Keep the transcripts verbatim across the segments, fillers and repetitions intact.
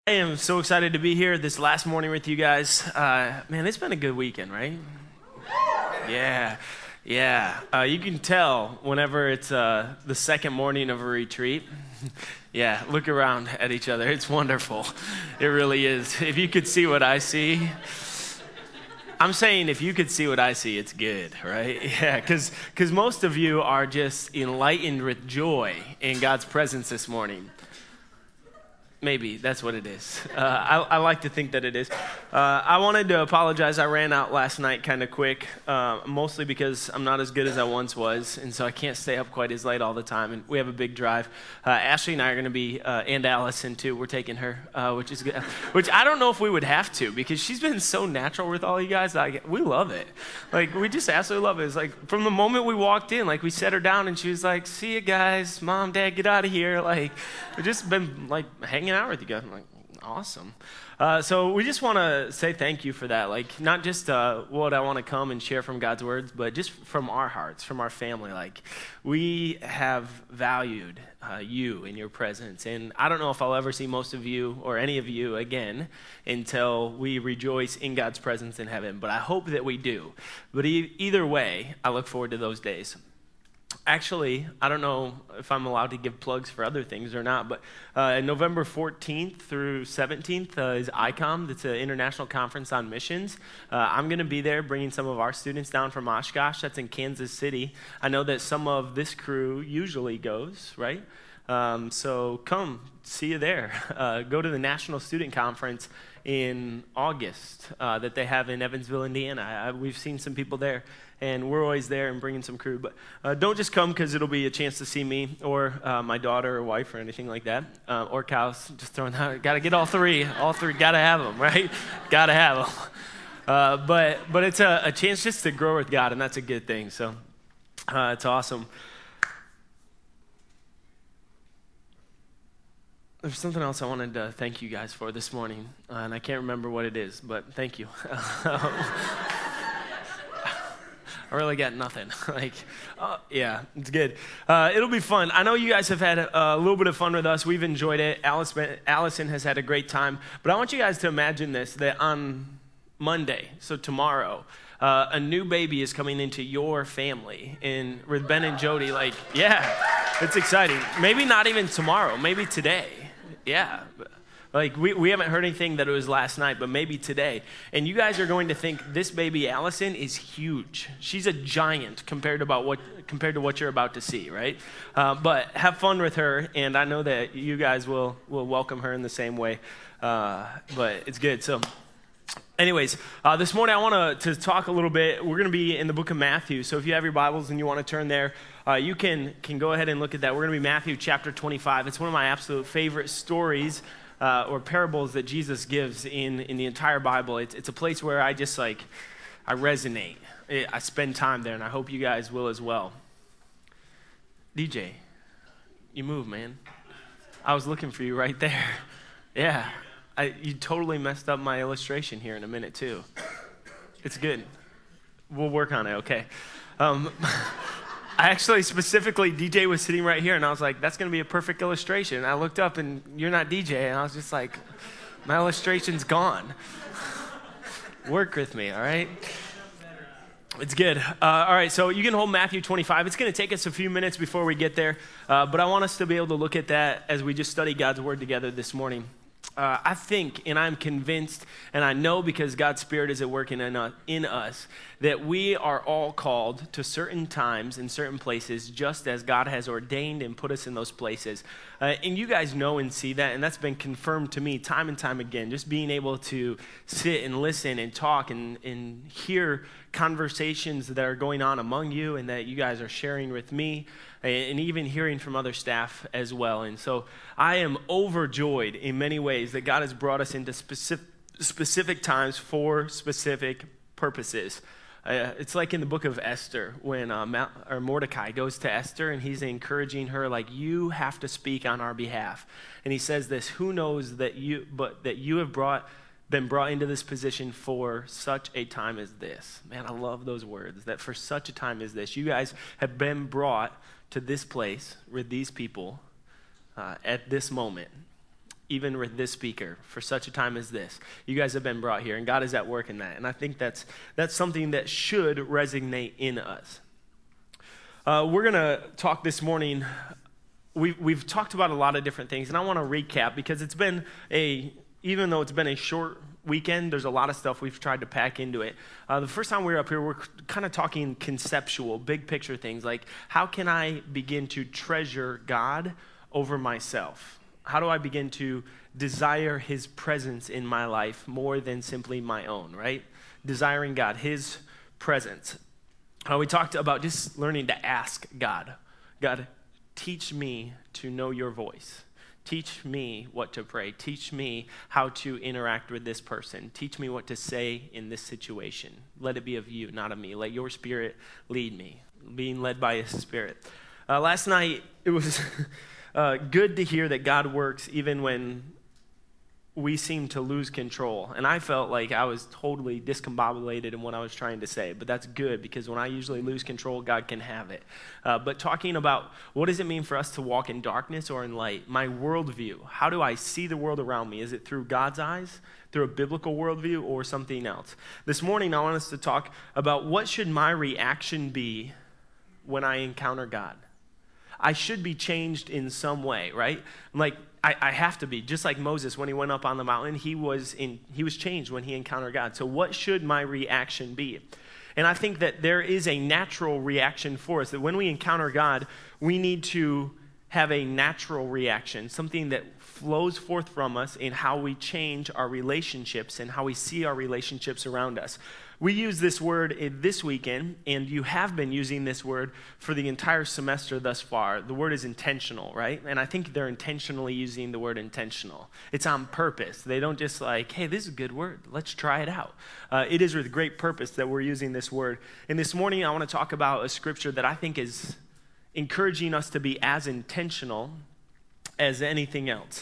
I am so excited to be here this last morning with you guys. Uh, man, it's been a good weekend, right? Yeah, yeah. Uh, you can tell whenever it's uh, the second morning of a retreat. Yeah, look around at each other. It's wonderful. It really is. If you could see what I see. I'm saying if you could see what I see, it's good, right? Yeah, because because most of you are just enlightened with joy in God's presence this morning. Maybe that's what it is. Uh, I, I like to think that it is. Uh, I wanted to apologize. I ran out last night kind of quick, uh, mostly because I'm not as good as I once was, and so I can't stay up quite as late all the time. And we have a big drive. Uh, Ashley and I are going to be, uh, and Allison too. We're taking her, uh, which is good. Which I don't know if we would have to because she's been so natural with all you guys. Like we love it. Like we just absolutely love it. It's like from the moment we walked in, like we set her down and she was like, "See you guys, Mom, Dad, get out of here." Like we've just been like hanging out with you guys. I'm like, awesome. Uh, so we just want to say thank you for that. Like, not just uh, what I want to come and share from God's words, but just from our hearts, from our family. Like, we have valued uh, you in your presence. And I don't know if I'll ever see most of you or any of you again until we rejoice in God's presence in heaven. But I hope that we do. But e- either way, I look forward to those days. Actually, I don't know if I'm allowed to give plugs for other things or not, but uh, November fourteenth through seventeenth uh, is I COM. That's an international conference on missions. Uh, I'm going to be there bringing some of our students down from Oshkosh. That's in Kansas City. I know that some of this crew usually goes, right? Um, so come, see you there. Uh, go to the National Student Conference in August uh, that they have in Evansville, Indiana. I, we've seen some people there. And we're always there and bringing some crew. But uh, don't just come because it'll be a chance to see me or uh, my daughter or wife or anything like that. Uh, or cows, just throwing that. Got to get all three. All three. Got to have them, right? Got to have them. Uh, but but it's a, a chance just to grow with God, and that's a good thing. So uh, it's awesome. There's something else I wanted to thank you guys for this morning. Uh, and I can't remember what it is, but thank you. I really got nothing. like, uh, yeah, it's good. Uh, it'll be fun. I know you guys have had a, a little bit of fun with us. We've enjoyed it. Alice, Allison has had a great time. But I want you guys to imagine this, that on Monday, so tomorrow, uh, a new baby is coming into your family. And with Ben and Jody, like, yeah, it's exciting. Maybe not even tomorrow. Maybe today. Yeah. Like, we, we haven't heard anything that it was last night, but maybe today. And you guys are going to think this baby Allison is huge. She's a giant compared to, about what, compared to what you're about to see, right? Uh, but have fun with her, and I know that you guys will, will welcome her in the same way. Uh, but it's good. So anyways, uh, this morning I want to talk a little bit. We're going to be in the book of Matthew. So if you have your Bibles and you want to turn there, uh, you can, can go ahead and look at that. We're going to be Matthew chapter twenty-five. It's one of my absolute favorite stories Uh, or parables that Jesus gives in, in the entire Bible. It's, it's a place where I just like, I resonate. I spend time there, and I hope you guys will as well. D J, you move, man. I was looking for you right there. Yeah, I, you totally messed up my illustration here in a minute, too. It's good. We'll work on it, okay. Um, I actually specifically, D J was sitting right here, and I was like, that's going to be a perfect illustration. And I looked up, and you're not D J, and I was just like, my illustration's gone. Work with me, all right? It's good. Uh, all right, so you can hold Matthew twenty-five. It's going to take us a few minutes before we get there, uh, but I want us to be able to look at that as we just study God's Word together this morning. Uh, I think, and I'm convinced, and I know because God's Spirit is at work in, uh, in us, that we are all called to certain times and certain places just as God has ordained and put us in those places. Uh, and you guys know and see that, and that's been confirmed to me time and time again, just being able to sit and listen and talk and, and hear conversations that are going on among you and that you guys are sharing with me, and even hearing from other staff as well. And so I am overjoyed in many ways that God has brought us into specific, specific times for specific purposes. Uh, it's like in the book of Esther when uh, Ma- or Mordecai goes to Esther and he's encouraging her, like, you have to speak on our behalf. And he says this, who knows that you, but that you have brought been brought into this position for such a time as this. Man, I love those words, that for such a time as this. You guys have been brought to this place with these people uh, at this moment. even with this speaker, for such a time as this. You guys have been brought here, and God is at work in that. And I think that's that's something that should resonate in us. Uh, we're going to talk this morning. We've, we've talked about a lot of different things, and I want to recap because it's been a, even though it's been a short weekend, there's a lot of stuff we've tried to pack into it. Uh, the first time we were up here, we're kind of talking conceptual, big picture things, like how can I begin to treasure God over myself? How do I begin to desire his presence in my life more than simply my own, right? Desiring God, his presence. Uh, we talked about just learning to ask God. God, teach me to know your voice. Teach me what to pray. Teach me how to interact with this person. Teach me what to say in this situation. Let it be of you, not of me. Let your spirit lead me, being led by his spirit. Uh, last night, it was... Uh, good to hear that God works even when we seem to lose control. And I felt like I was totally discombobulated in what I was trying to say. But that's good because when I usually lose control, God can have it. Uh, but talking about what does it mean for us to walk in darkness or in light? My worldview. How do I see the world around me? Is it through God's eyes, through a biblical worldview, or something else? This morning, I want us to talk about what should my reaction be when I encounter God. I should be changed in some way, right? Like, I, I have to be. Just like Moses, when he went up on the mountain, he was in. He was changed when he encountered God. So what should my reaction be? And I think that there is a natural reaction for us, that when we encounter God, we need to have a natural reaction, something that flows forth from us in how we change our relationships and how we see our relationships around us. We use this word this weekend, and you have been using this word for the entire semester thus far. The word is intentional, right? And I think they're intentionally using the word intentional. It's on purpose. They don't just like, hey, this is a good word. Let's try it out. Uh, it is with great purpose that we're using this word. And this morning, I want to talk about a scripture that I think is encouraging us to be as intentional as anything else.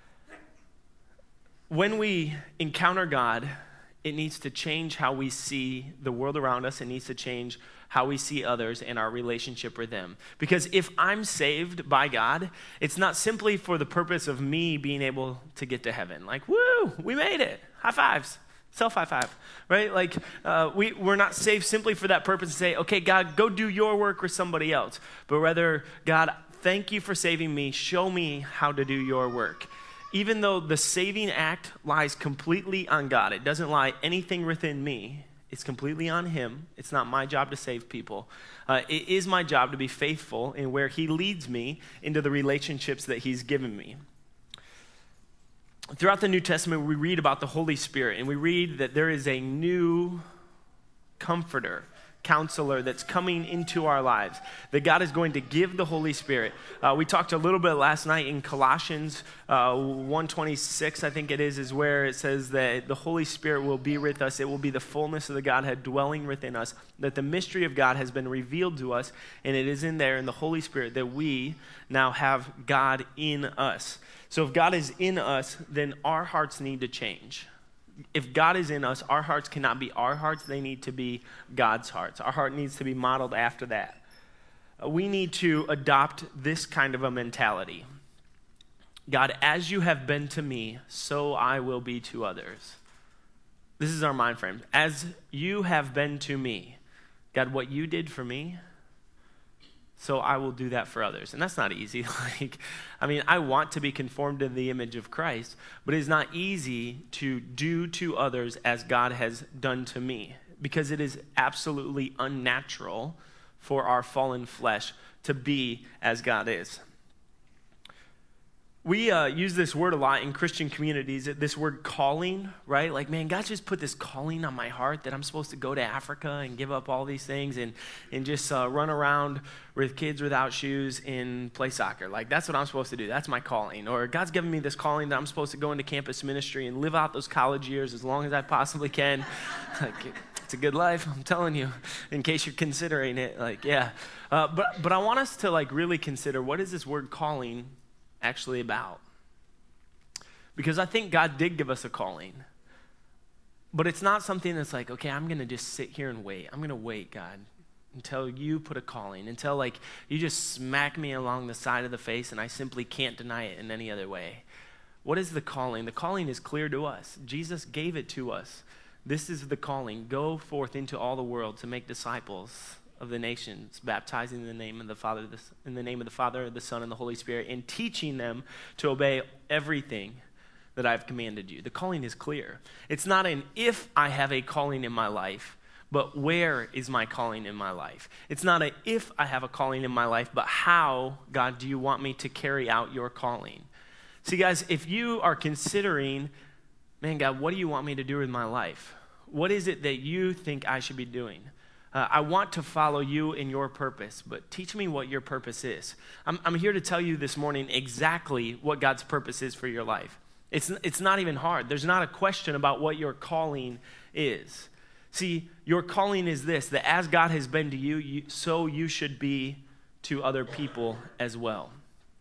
When we encounter God, it needs to change how we see the world around us. It needs to change how we see others and our relationship with them. Because if I'm saved by God, it's not simply for the purpose of me being able to get to heaven. Like, woo, we made it. High fives. Self high five, right? Like, uh, we, we're not saved simply for that purpose to say, okay, God, go do your work with somebody else. But rather, God, thank you for saving me. Show me how to do your work. Even though the saving act lies completely on God, it doesn't lie anything within me. It's completely on him. It's not my job to save people. Uh, it is my job to be faithful in where he leads me into the relationships that he's given me. Throughout the New Testament, we read about the Holy Spirit, and we read that there is a new comforter, counselor that's coming into our lives, that God is going to give the Holy Spirit. Uh, we talked a little bit last night in Colossians uh, one twenty-six, I think it is, is where it says that the Holy Spirit will be with us. It will be the fullness of the Godhead dwelling within us, that the mystery of God has been revealed to us, and it is in there in the Holy Spirit that we now have God in us. So if God is in us, then our hearts need to change. If God is in us, our hearts cannot be our hearts. They need to be God's hearts. Our heart needs to be modeled after that. We need to adopt this kind of a mentality. God, as you have been to me, so I will be to others. This is our mind frame. As you have been to me, God, what you did for me, so I will do that for others. And that's not easy. Like, I mean, I want to be conformed to the image of Christ, but it is not easy to do to others as God has done to me, because it is absolutely unnatural for our fallen flesh to be as God is. We uh, use this word a lot in Christian communities, this word calling, right? Like, man, God just put this calling on my heart that I'm supposed to go to Africa and give up all these things and, and just uh, run around with kids without shoes and play soccer. Like, that's what I'm supposed to do. That's my calling. Or God's given me this calling that I'm supposed to go into campus ministry and live out those college years as long as I possibly can. Like, it's a good life, I'm telling you, in case you're considering it. Like, yeah. Uh, but, but I want us to, like, really consider, what is this word calling actually about? Because I think God did give us a calling, but it's not something that's like, okay, I'm going to just sit here and wait. I'm going to wait, God, until you put a calling, until like you just smack me along the side of the face and I simply can't deny it in any other way. What is the calling? The calling is clear to us. Jesus gave it to us. This is the calling. Go forth into all the world to make disciples of the nations, baptizing in the name of the Father, in the name of the Father, the Son, and the Holy Spirit, and teaching them to obey everything that I've commanded you. The calling is clear. It's not an if I have a calling in my life, but where is my calling in my life? It's not a if I have a calling in my life, but how, God, do you want me to carry out your calling? See, guys, if you are considering, man, God, what do you want me to do with my life? What is it that you think I should be doing? Uh, I want to follow you in your purpose, but teach me what your purpose is. I'm, I'm here to tell you this morning exactly what God's purpose is for your life. It's, it's not even hard. There's not a question about what your calling is. See, your calling is this, that as God has been to you, you so you should be to other people as well.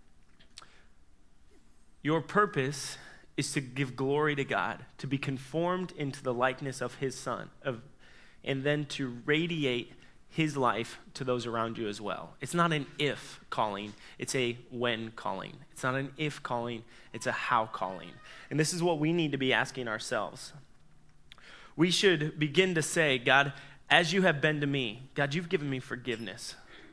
Your purpose is to give glory to God, to be conformed into the likeness of his Son, of and then to radiate his life to those around you as well. It's not an if calling, it's a when calling. It's not an if calling, it's a how calling. And this is what we need to be asking ourselves. We should begin to say, God, as you have been to me, God, you've given me forgiveness.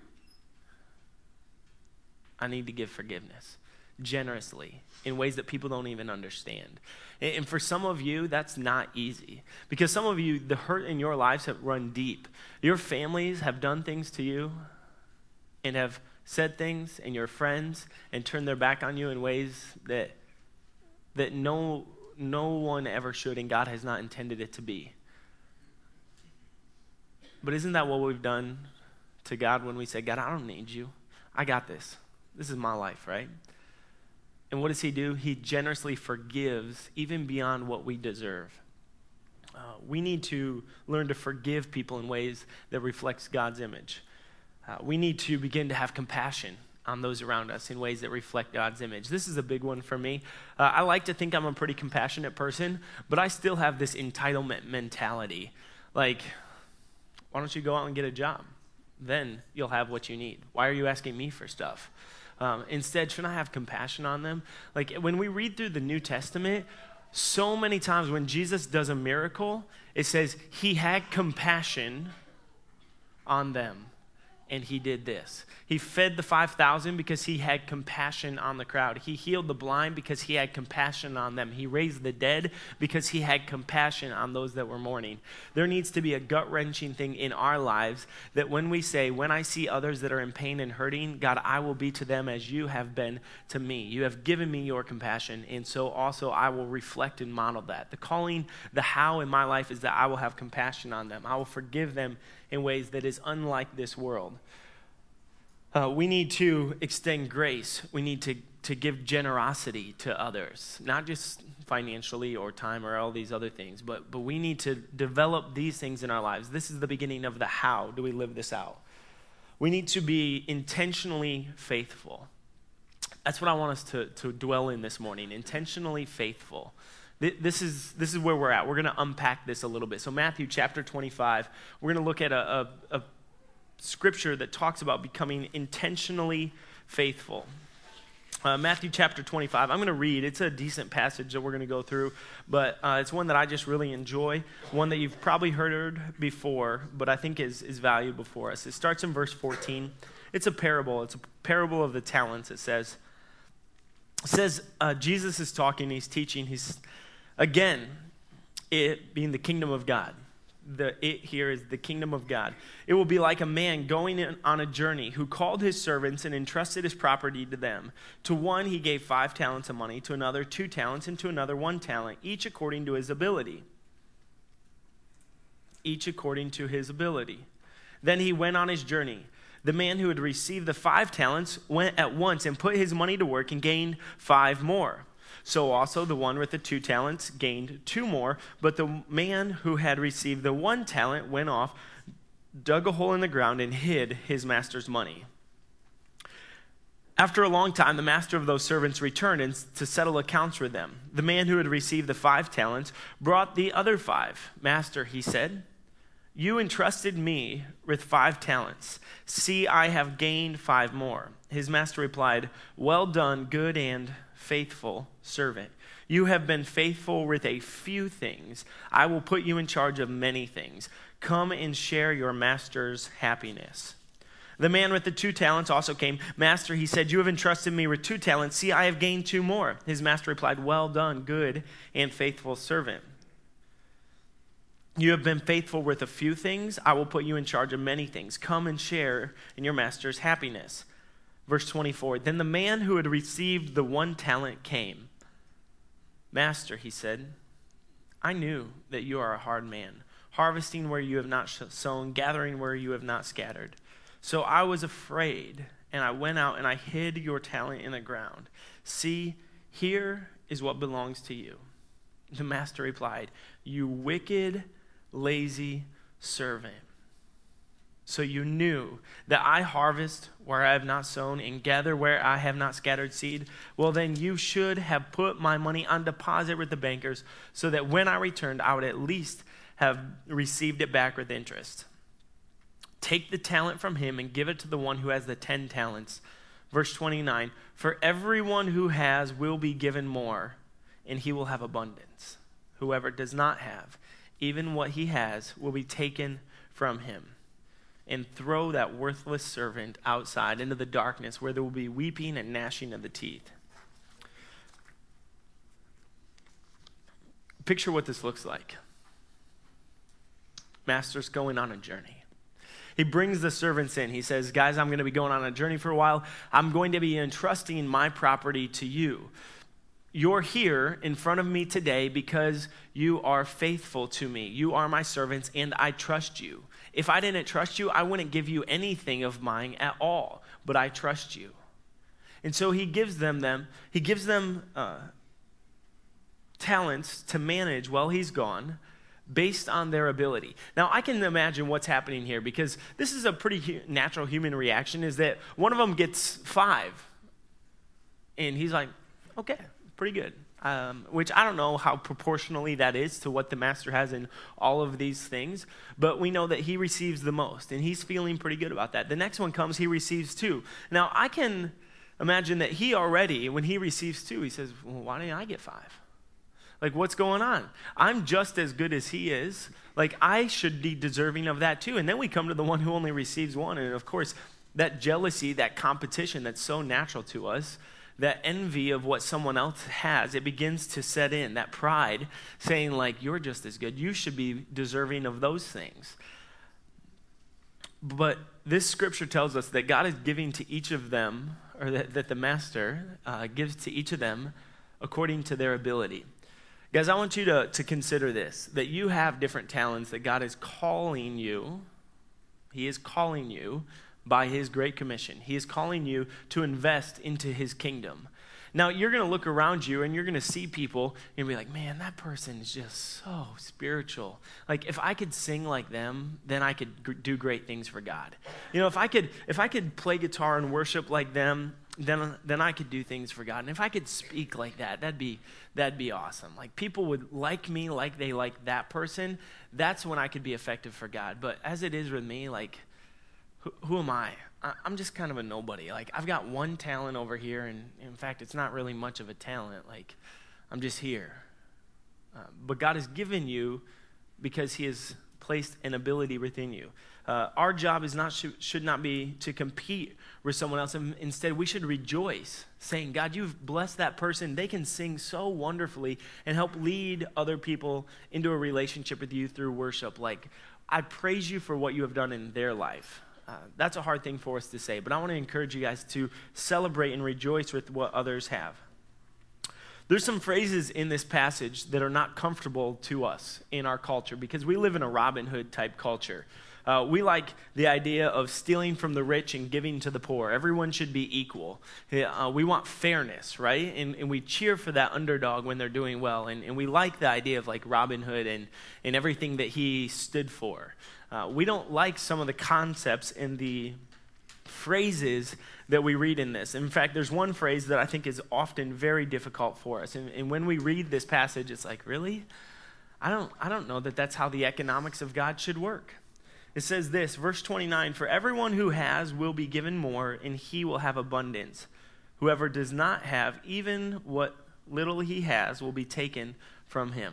I need to give forgiveness generously in ways that people don't even understand. And for some of you, that's not easy. Because some of you, the hurt in your lives have run deep. Your families have done things to you and have said things, and your friends, and turned their back on you in ways that that no, no one ever should, and God has not intended it to be. But isn't that what we've done to God when we say, God, I don't need you. I got this. This is my life, right? And what does he do? He generously forgives even beyond what we deserve. Uh, we need to learn to forgive people in ways that reflects God's image. Uh, we need to begin to have compassion on those around us in ways that reflect God's image. This is a big one for me. Uh, I like to think I'm a pretty compassionate person, but I still have this entitlement mentality. Like, why don't you go out and get a job? Then you'll have what you need. Why are you asking me for stuff? Um, instead, shouldn't I have compassion on them? Like when we read through the New Testament, so many times when Jesus does a miracle, it says he had compassion on them. And he did this. He fed the five thousand because he had compassion on the crowd. He healed the blind because he had compassion on them. He raised the dead because he had compassion on those that were mourning. There needs to be a gut-wrenching thing in our lives that when we say, when I see others that are in pain and hurting, God, I will be to them as you have been to me. You have given me your compassion, and so also I will reflect and model that. The calling, the how in my life is that I will have compassion on them. I will forgive them in ways that is unlike this world. Uh, we need to extend grace. We need to, to give generosity to others, not just financially or time or all these other things, but, but we need to develop these things in our lives. This is the beginning of the how do we live this out. We need to be intentionally faithful. That's what I want us to, to dwell in this morning, intentionally faithful. This is this is where we're at. We're going to unpack this a little bit. So Matthew chapter twenty-five, we're going to look at a, a, a scripture that talks about becoming intentionally faithful. Uh, Matthew chapter twenty-five, I'm going to read. It's a decent passage that we're going to go through, but uh, it's one that I just really enjoy, one that you've probably heard before, but I think is, is valuable for us. It starts in verse fourteen. It's a parable. It's a parable of the talents, it says. It says uh, Jesus is talking, he's teaching, he's... Again, it being the kingdom of God. The it here is the kingdom of God. It will be like a man going in, on a journey who called his servants and entrusted his property to them. To one he gave five talents of money, to another two talents, and to another one talent, each according to his ability. Each according to his ability. Then he went on his journey. The man who had received the five talents went at once and put his money to work and gained five more. So also the one with the two talents gained two more, but the man who had received the one talent went off, dug a hole in the ground, and hid his master's money. After a long time, the master of those servants returned and to settle accounts with them. The man who had received the five talents brought the other five. Master, he said, you entrusted me with five talents. See, I have gained five more. His master replied, well done, good and faithful servant. You have been faithful with a few things. I will put you in charge of many things. Come and share your master's happiness." The man with the two talents also came. "Master," he said, "you have entrusted me with two talents. See, I have gained two more." His master replied, "Well done, good and faithful servant. You have been faithful with a few things. I will put you in charge of many things. Come and share in your master's happiness." Verse twenty-four, then the man who had received the one talent came. "Master," he said, "I knew that you are a hard man, harvesting where you have not sown, gathering where you have not scattered. So I was afraid, and I went out and I hid your talent in the ground. See, here is what belongs to you." The master replied, "You wicked, lazy servant. So you knew that I harvest where I have not sown and gather where I have not scattered seed? Well, then you should have put my money on deposit with the bankers, so that when I returned, I would at least have received it back with interest. Take the talent from him and give it to the one who has the ten talents. Verse twenty-nine, for everyone who has will be given more, and he will have abundance. Whoever does not have, even what he has will be taken from him. And throw that worthless servant outside into the darkness, where there will be weeping and gnashing of the teeth." Picture what this looks like. Master's going on a journey. He brings the servants in. He says, "Guys, I'm going to be going on a journey for a while. I'm going to be entrusting my property to you. You're here in front of me today because you are faithful to me. You are my servants, and I trust you. If I didn't trust you, I wouldn't give you anything of mine at all, but I trust you." And so he gives them them. He gives them uh, talents to manage while he's gone, based on their ability. Now, I can imagine what's happening here, because this is a pretty hu- natural human reaction, is that one of them gets five, and he's like, okay, pretty good. Um, which I don't know how proportionally that is to what the master has in all of these things, but we know that he receives the most, and he's feeling pretty good about that. The next one comes, he receives two. Now, I can imagine that he already, when he receives two, he says, well, why didn't I get five? Like, what's going on? I'm just as good as he is. Like, I should be deserving of that too. And then we come to the one who only receives one, and of course, that jealousy, that competition that's so natural to us, that envy of what someone else has, it begins to set in, that pride, saying like, you're just as good. You should be deserving of those things. But this scripture tells us that God is giving to each of them, or that, that the master uh, gives to each of them according to their ability. Guys, I want you to, to consider this, that you have different talents that God is calling you. He is calling you by his great commission. He is calling you to invest into his kingdom. Now, you're going to look around you and you're going to see people and be like, man, that person is just so spiritual. Like, if I could sing like them, then I could g- do great things for God. You know, if I could if I could play guitar and worship like them, then then I could do things for God. And if I could speak like that, that'd be that'd be awesome. Like, people would like me like they like that person. That's when I could be effective for God. But as it is with me, like, who, who am I? I? I'm just kind of a nobody. Like, I've got one talent over here, and in fact, it's not really much of a talent. Like, I'm just here. Uh, but God has given you because he has placed an ability within you. Uh, our job is not sh- should not be to compete with someone else. And instead, we should rejoice, saying, God, you've blessed that person. They can sing so wonderfully and help lead other people into a relationship with you through worship. Like, I praise you for what you have done in their life. Uh, that's a hard thing for us to say, but I want to encourage you guys to celebrate and rejoice with what others have. There's some phrases in this passage that are not comfortable to us in our culture, because we live in a Robin Hood type culture. Uh, we like the idea of stealing from the rich and giving to the poor. Everyone should be equal. Uh, we want fairness, right? And, and we cheer for that underdog when they're doing well. And, and we like the idea of like Robin Hood and, and everything that he stood for. Uh, we don't like some of the concepts and the phrases that we read in this. In fact, there's one phrase that I think is often very difficult for us. And, and when we read this passage, it's like, really? I don't, I don't know that that's how the economics of God should work. It says this, verse twenty-nine, for everyone who has will be given more, and he will have abundance. Whoever does not have, even what little he has will be taken from him.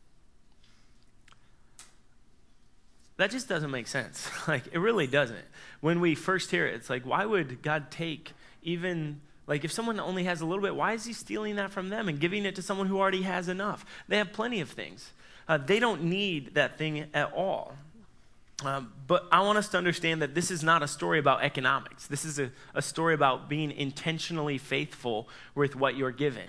That just doesn't make sense. Like, it really doesn't. When we first hear it, it's like, why would God take even, like, if someone only has a little bit, why is he stealing that from them and giving it to someone who already has enough? They have plenty of things. Uh, they don't need that thing at all. Um, but I want us to understand that this is not a story about economics. This is a, a story about being intentionally faithful with what you're given.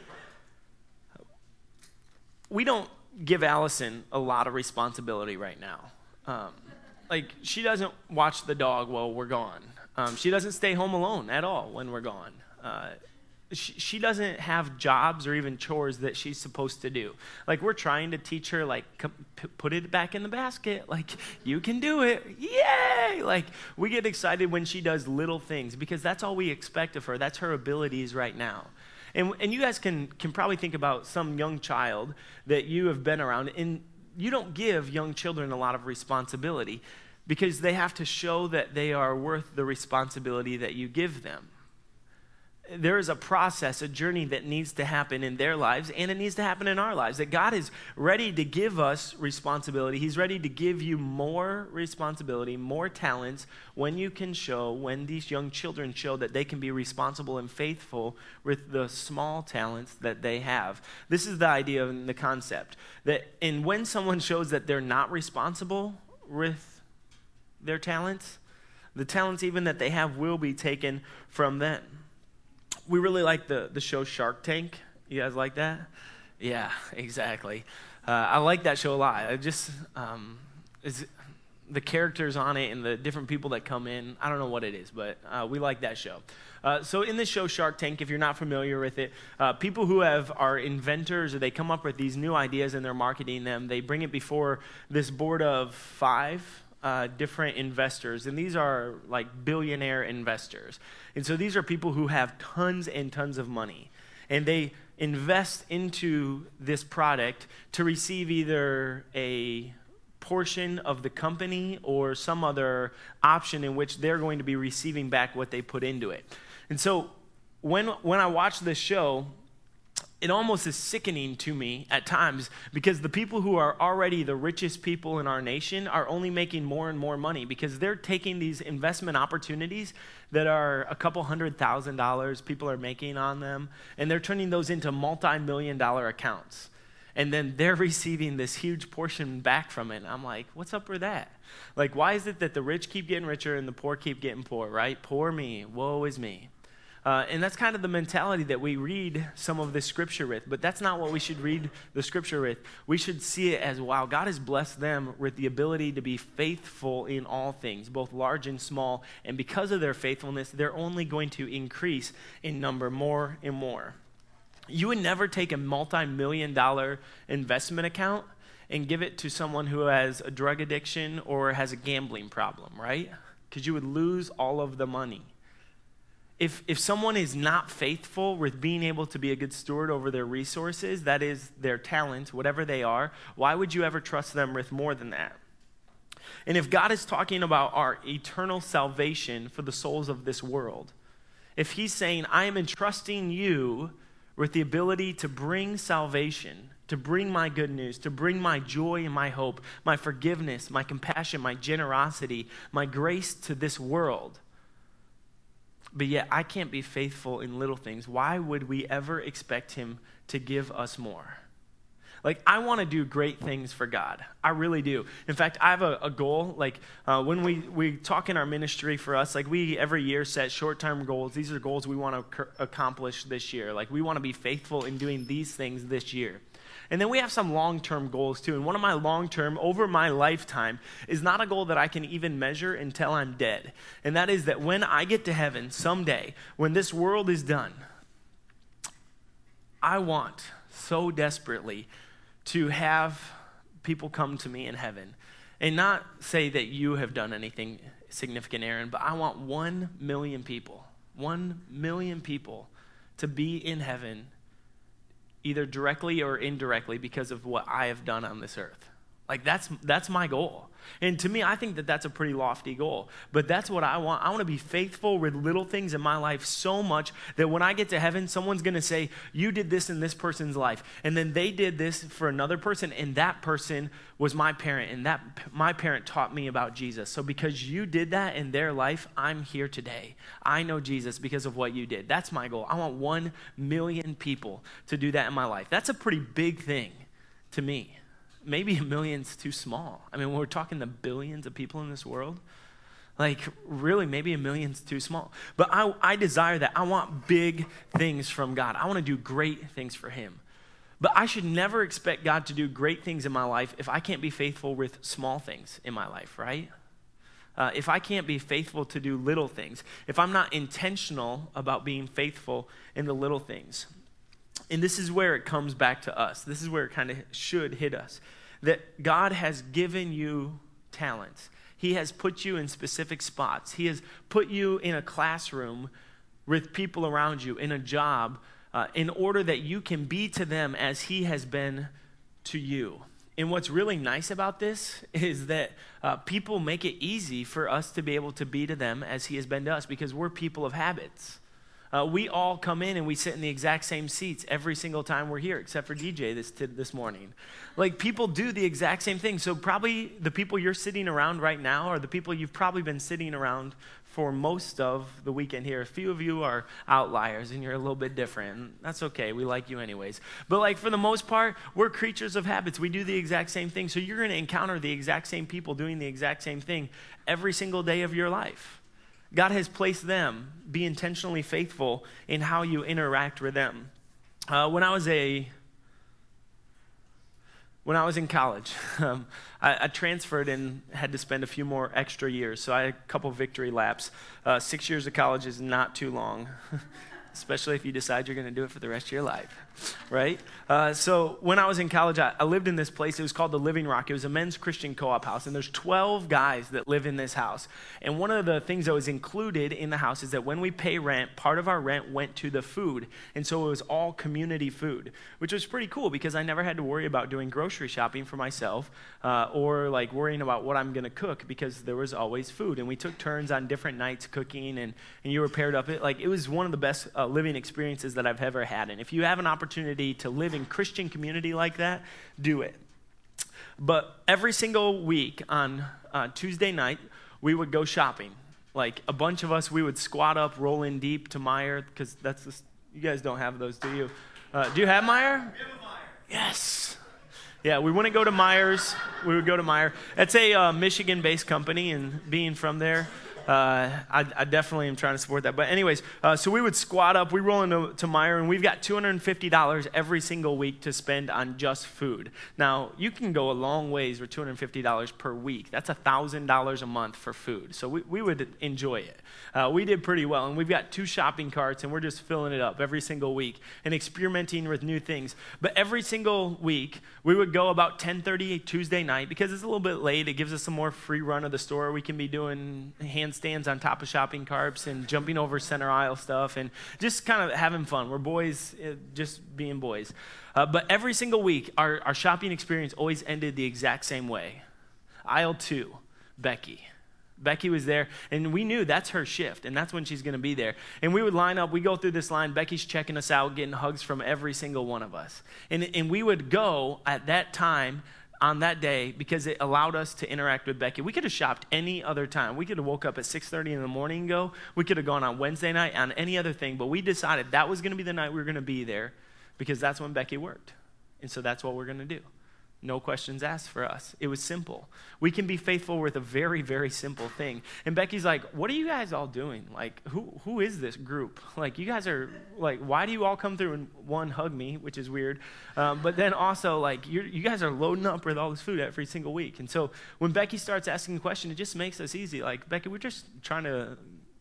We don't give Allison a lot of responsibility right now. Um, like, she doesn't watch the dog while we're gone. Um, she doesn't stay home alone at all when we're gone. Uh, she, she doesn't have jobs or even chores that she's supposed to do. Like, we're trying to teach her, like, c- p- put it back in the basket. Like, you can do it. Yay! Like, we get excited when she does little things because that's all we expect of her. That's her abilities right now. And, and you guys can, can probably think about some young child that you have been around, and you don't give young children a lot of responsibility because they have to show that they are worth the responsibility that you give them. There is a process, a journey that needs to happen in their lives, and it needs to happen in our lives. That God is ready to give us responsibility. He's ready to give you more responsibility, more talents when you can show, when these young children show that they can be responsible and faithful with the small talents that they have. This is the idea and the concept. That, and when someone shows that they're not responsible with their talents, the talents even that they have will be taken from them. We really like the, the show Shark Tank. You guys like that? Yeah, exactly. Uh, I like that show a lot. I just, um, it's, the characters on it and the different people that come in, I don't know what it is, but uh, we like that show. Uh, so in this show Shark Tank, if you're not familiar with it, uh, people who have are inventors or they come up with these new ideas and they're marketing them, they bring it before this board of five Uh, different investors, and these are like billionaire investors. And so these are people who have tons and tons of money, and they invest into this product to receive either a portion of the company or some other option in which they're going to be receiving back what they put into it. And so when when I watch this show, it almost is sickening to me at times because the people who are already the richest people in our nation are only making more and more money because they're taking these investment opportunities that are a couple hundred thousand dollars people are making on them, and they're turning those into multi-million dollar accounts. And then they're receiving this huge portion back from it. I'm like, what's up with that? Like, why is it that the rich keep getting richer and the poor keep getting poor, right? Poor me, woe is me. Uh, and that's kind of the mentality that we read some of this scripture with. But that's not what we should read the scripture with. We should see it as, wow, God has blessed them with the ability to be faithful in all things, both large and small. And because of their faithfulness, they're only going to increase in number more and more. You would never take a multi-million dollar investment account and give it to someone who has a drug addiction or has a gambling problem, right? Because you would lose all of the money. If if someone is not faithful with being able to be a good steward over their resources, that is their talent, whatever they are, why would you ever trust them with more than that? And if God is talking about our eternal salvation for the souls of this world, if he's saying, I am entrusting you with the ability to bring salvation, to bring my good news, to bring my joy and my hope, my forgiveness, my compassion, my generosity, my grace to this world, but yet I can't be faithful in little things, why would we ever expect him to give us more? Like, I want to do great things for God. I really do. In fact, I have a, a goal. Like, uh, when we, we talk in our ministry for us, like, we every year set short-term goals. These are goals we want to c- accomplish this year. Like, we want to be faithful in doing these things this year. And then we have some long-term goals, too. And one of my long-term, over my lifetime, is not a goal that I can even measure until I'm dead. And that is that when I get to heaven someday, when this world is done, I want so desperately to have people come to me in heaven and not say that you have done anything significant, Aaron, but I want one million people, one million people to be in heaven either directly or indirectly because of what I have done on this earth. Like that's that's my goal. And to me, I think that that's a pretty lofty goal. But that's what I want. I want to be faithful with little things in my life so much that when I get to heaven, someone's going to say, you did this in this person's life. And then they did this for another person, and that person was my parent. And that my parent taught me about Jesus. So because you did that in their life, I'm here today. I know Jesus because of what you did. That's my goal. I want one million people to do that in my life. That's a pretty big thing to me. Maybe a million's too small. I mean, when we're talking the billions of people in this world, like really maybe a million's too small. But I, I desire that. I want big things from God. I want to do great things for him. But I should never expect God to do great things in my life if I can't be faithful with small things in my life, right? Uh, if I can't be faithful to do little things, if I'm not intentional about being faithful in the little things. And this is where it comes back to us. This is where it kind of should hit us. That God has given you talents. He has put you in specific spots. He has put you in a classroom with people around you, in a job, uh, in order that you can be to them as he has been to you. And what's really nice about this is that uh, people make it easy for us to be able to be to them as he has been to us because we're people of habits. Uh, we all come in and we sit in the exact same seats every single time we're here, except for D J this this morning. Like, people do the exact same thing. So probably the people you're sitting around right now are the people you've probably been sitting around for most of the weekend here. A few of you are outliers and you're a little bit different. That's okay. We like you anyways. But like for the most part, we're creatures of habits. We do the exact same thing. So you're going to encounter the exact same people doing the exact same thing every single day of your life. God has placed them. Be intentionally faithful in how you interact with them. Uh, when I was a when I was in college, um, I, I transferred and had to spend a few more extra years. So I had a couple victory laps. Uh, six years of college is not too long, especially if you decide you're going to do it for the rest of your life, right? Uh, so when I was in college, I, I lived in this place. It was called the Living Rock. It was a men's Christian co-op house, and there's twelve guys that live in this house. And one of the things that was included in the house is that when we pay rent, part of our rent went to the food, and so it was all community food, which was pretty cool because I never had to worry about doing grocery shopping for myself uh, or like worrying about what I'm going to cook because there was always food, and we took turns on different nights cooking, and, and you were paired up. It, like, it was one of the best uh, living experiences that I've ever had, and if you have an opportunity to live in Christian community like that, do it. But every single week on uh, Tuesday night, we would go shopping. Like a bunch of us, we would squat up, roll in deep to Meijer, because that's the, you guys don't have those, do you? Uh, do you have Meijer? We have a Meijer. Yes. Yeah, we wouldn't go to Meijers. We would go to Meijer. It's a uh, Michigan-based company, and being from there, Uh, I, I definitely am trying to support that. But anyways, uh, so we would squat up, we roll into to Meijer, and we've got two hundred fifty dollars every single week to spend on just food. Now, you can go a long ways with two hundred fifty dollars per week. That's one thousand dollars a month for food. So we, we would enjoy it. Uh, we did pretty well, and we've got two shopping carts, and we're just filling it up every single week and experimenting with new things. But every single week, we would go about ten thirty Tuesday night because it's a little bit late. It gives us some more free run of the store. We can be doing handstands on top of shopping carts and jumping over center aisle stuff and just kind of having fun. We're boys, uh, just being boys. Uh, but every single week, our, our shopping experience always ended the exact same way. Aisle two, Becky. Becky was there, and we knew that's her shift, and that's when she's going to be there. And we would line up. We go through this line. Becky's checking us out, getting hugs from every single one of us. And, and we would go at that time on that day because it allowed us to interact with Becky. We could have shopped any other time. We could have woke up at six thirty in the morning and go. We could have gone on Wednesday night, on any other thing, but we decided that was going to be the night we were going to be there because that's when Becky worked. And so that's what we're going to do. No questions asked for us. It was simple. We can be faithful with a very, very simple thing. And Becky's like, what are you guys all doing? Like, who who is this group? Like, you guys are, like, why do you all come through and, one, hug me, which is weird. Um, but then also, like, you're, you guys are loading up with all this food every single week. And so when Becky starts asking a question, it just makes us easy. Like, Becky, we're just trying to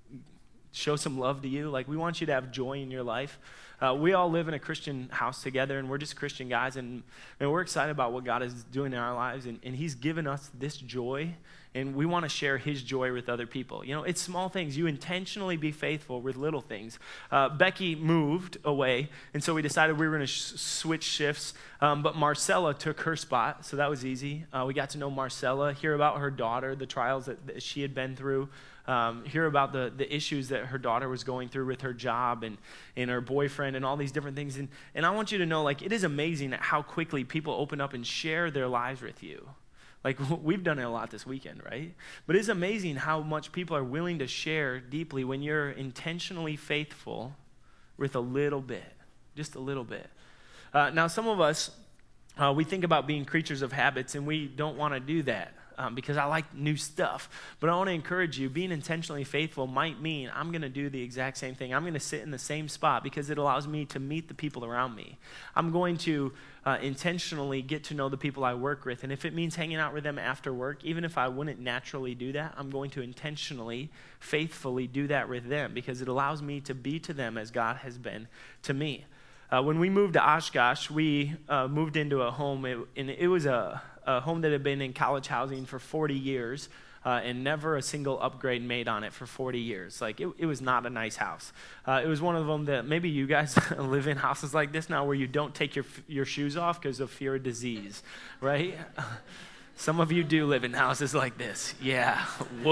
show some love to you. Like, we want you to have joy in your life. Uh, we all live in a Christian house together, and we're just Christian guys, and, and we're excited about what God is doing in our lives, and, and he's given us this joy and we want to share his joy with other people. You know, it's small things. You intentionally be faithful with little things. Uh, Becky moved away, and so we decided we were going to sh- switch shifts, um, but Marcella took her spot, so that was easy. Uh, we got to know Marcella, hear about her daughter, the trials that, that she had been through, um, hear about the, the issues that her daughter was going through with her job and, and her boyfriend and all these different things. And, and I want you to know, like, it is amazing how quickly people open up and share their lives with you. Like, we've done it a lot this weekend, right? But it's amazing how much people are willing to share deeply when you're intentionally faithful with a little bit, just a little bit. Uh, now, some of us, uh, we think about being creatures of habits, and we don't want to do that. Um, because I like new stuff. But I want to encourage you, being intentionally faithful might mean I'm going to do the exact same thing. I'm going to sit in the same spot because it allows me to meet the people around me. I'm going to uh, intentionally get to know the people I work with. And if it means hanging out with them after work, even if I wouldn't naturally do that, I'm going to intentionally, faithfully do that with them because it allows me to be to them as God has been to me. Uh, when we moved to Oshkosh, we uh, moved into a home, it, and it was a, a home that had been in college housing for forty years, uh, and never a single upgrade made on it for forty years. Like, it, it was not a nice house. Uh, it was one of them that maybe you guys live in houses like this now where you don't take your your shoes off because of fear of disease, right? Some of you do live in houses like this. Yeah,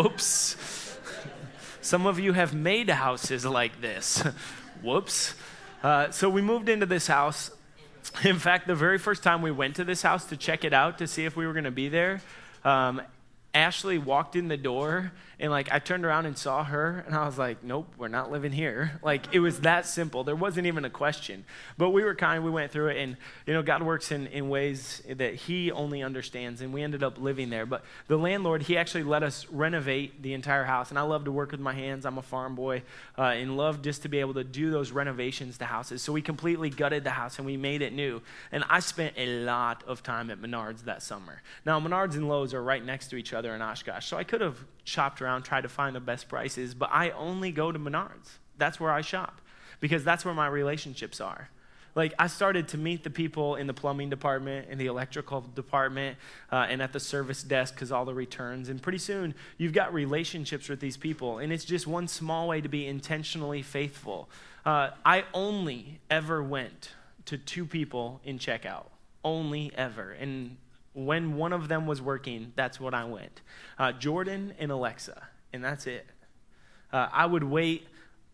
whoops. Some of you have made houses like this. Whoops. Uh, so we moved into this house. In fact, the very first time we went to this house to check it out to see if we were going to be there, um, Ashley walked in the door, and like I turned around and saw her, and I was like, nope, we're not living here. Like, it was that simple. There wasn't even a question. But we were kind, we went through it, and you know, God works in, in ways that he only understands, and we ended up living there. But the landlord, he actually let us renovate the entire house, and I love to work with my hands. I'm a farm boy, uh, and love just to be able to do those renovations to houses. So we completely gutted the house, and we made it new. And I spent a lot of time at Menards that summer. Now, Menards and Lowe's are right next to each other in Oshkosh, so I could have shopped around, tried to find the best prices, but I only go to Menards. That's where I shop because that's where my relationships are. Like, I started to meet the people in the plumbing department, in the electrical department, uh, and at the service desk because all the returns, and pretty soon you've got relationships with these people, and it's just one small way to be intentionally faithful. Uh, I only ever went to two people in checkout, only ever, and when one of them was working, that's when I went. Uh, Jordan and Alexa, and that's it. Uh, I would wait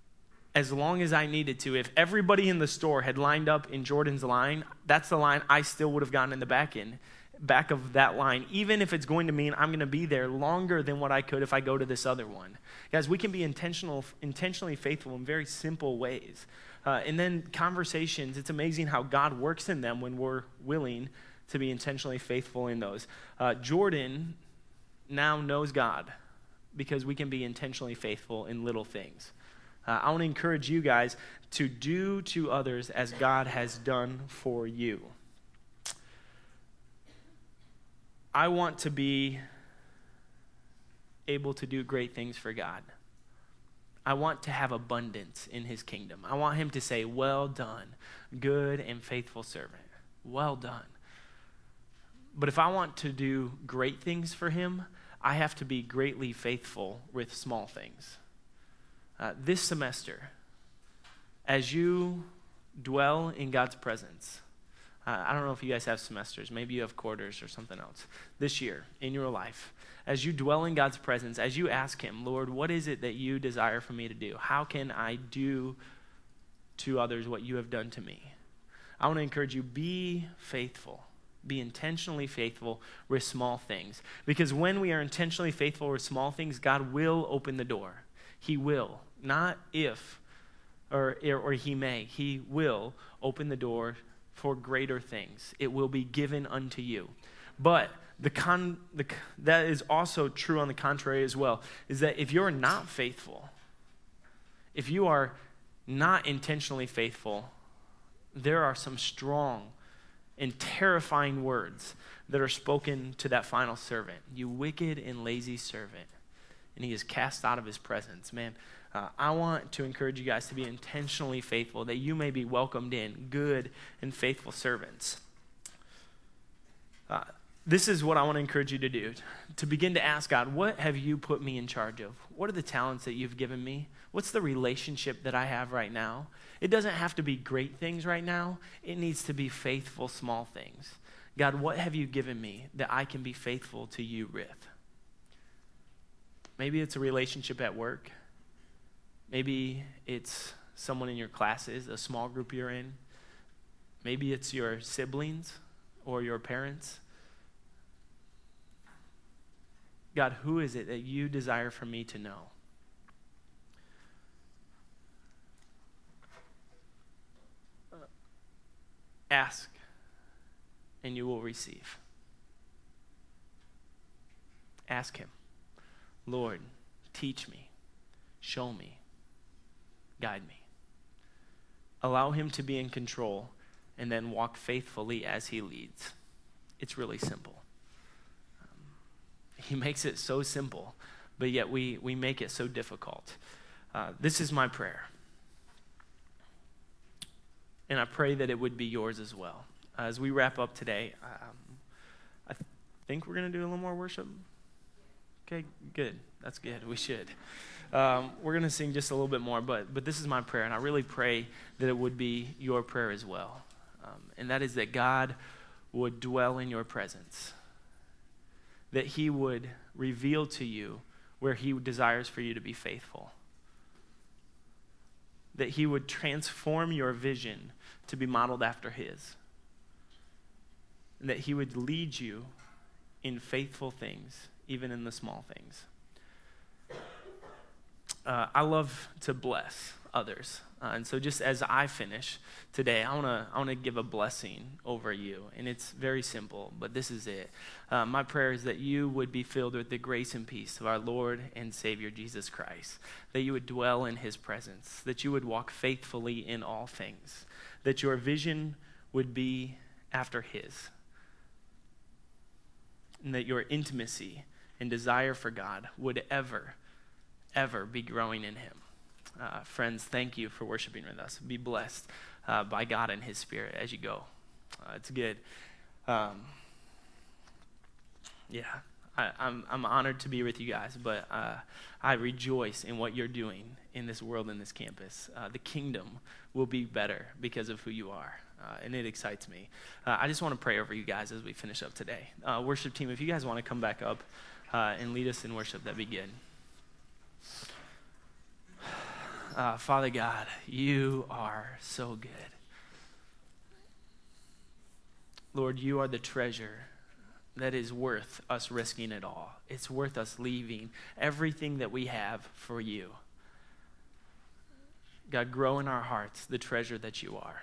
as long as I needed to. If everybody in the store had lined up in Jordan's line, that's the line I still would have gotten in the back end, back of that line, even if it's going to mean I'm going to be there longer than what I could if I go to this other one. Guys, we can be intentional, intentionally faithful in very simple ways. Uh, and then conversations, it's amazing how God works in them when we're willing to be intentionally faithful in those. Uh, Jordan now knows God because we can be intentionally faithful in little things. Uh, I want to encourage you guys to do to others as God has done for you. I want to be able to do great things for God. I want to have abundance in his kingdom. I want him to say, well done, good and faithful servant. Well done. But if I want to do great things for him, I have to be greatly faithful with small things. Uh, this semester, as you dwell in God's presence, uh, I don't know if you guys have semesters, maybe you have quarters or something else. This year, in your life, as you dwell in God's presence, as you ask him, Lord, what is it that you desire for me to do? How can I do to others what you have done to me? I want to encourage you, be faithful. Be intentionally faithful with small things. Because when we are intentionally faithful with small things, God will open the door. He will. Not if or, or he may. He will open the door for greater things. It will be given unto you. But the con, the, that is also true on the contrary as well, is that if you're not faithful, if you are not intentionally faithful, there are some strong and terrifying words that are spoken to that final servant. You wicked and lazy servant. And he is cast out of his presence. Man, uh, I want to encourage you guys to be intentionally faithful, that you may be welcomed in, good and faithful servants. Uh, this is what I want to encourage you to do, to begin to ask God, what have you put me in charge of? What are the talents that you've given me? What's the relationship that I have right now? It doesn't have to be great things right now. It needs to be faithful small things. God, what have you given me that I can be faithful to you with? Maybe it's a relationship at work. Maybe it's someone in your classes, a small group you're in. Maybe it's your siblings or your parents. God, who is it that you desire for me to know? Ask, and you will receive. Ask him, Lord, teach me, show me, guide me. Allow him to be in control, and then walk faithfully as he leads. It's really simple. Um, he makes it so simple, but yet we, we make it so difficult. Uh, this is my prayer. And I pray that it would be yours as well. Uh, as we wrap up today, um, I th- think we're going to do a little more worship. Okay, good. That's good. We should. Um, we're going to sing just a little bit more, but but this is my prayer, and I really pray that it would be your prayer as well. Um, and that is that God would dwell in your presence, that he would reveal to you where he desires for you to be faithful, that he would transform your vision to be modeled after his, and that he would lead you in faithful things, even in the small things. Uh, I love to bless others. Uh, and so just as I finish today, I want to I want to give a blessing over you. And it's very simple, but this is it. Uh, my prayer is that you would be filled with the grace and peace of our Lord and Savior Jesus Christ, that you would dwell in his presence, that you would walk faithfully in all things, that your vision would be after his, and that your intimacy and desire for God would ever, ever be growing in him. Uh, friends, thank you for worshiping with us. Be blessed uh, by God and his Spirit as you go. Uh, it's good. Um, yeah, I, I'm, I'm honored to be with you guys, but uh, I rejoice in what you're doing in this world, in this campus. Uh, the kingdom will be better because of who you are, uh, and it excites me. Uh, I just want to pray over you guys as we finish up today. Uh, worship team, if you guys want to come back up uh, and lead us in worship, that'd be good. Uh, Father God, you are so good. Lord, you are the treasure that is worth us risking it all. It's worth us leaving everything that we have for you. God, grow in our hearts the treasure that you are.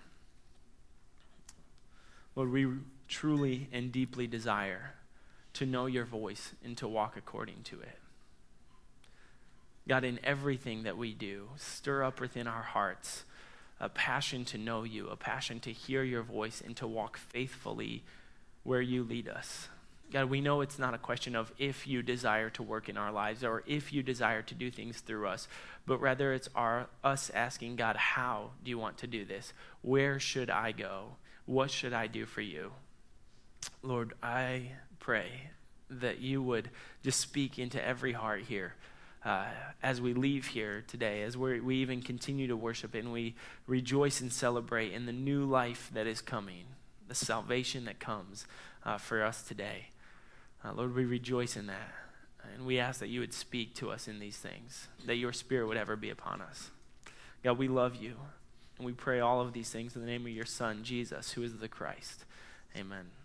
Lord, we truly and deeply desire to know your voice and to walk according to it. God, in everything that we do, stir up within our hearts a passion to know you, a passion to hear your voice and to walk faithfully where you lead us. God, we know it's not a question of if you desire to work in our lives or if you desire to do things through us, but rather it's our us asking God, how do you want to do this? Where should I go? What should I do for you? Lord, I pray that you would just speak into every heart here. Uh, as we leave here today, as we we even continue to worship and we rejoice and celebrate in the new life that is coming, the salvation that comes uh, for us today. Uh, Lord, we rejoice in that. And we ask that you would speak to us in these things, that your Spirit would ever be upon us. God, we love you. And we pray all of these things in the name of your Son, Jesus, who is the Christ. Amen.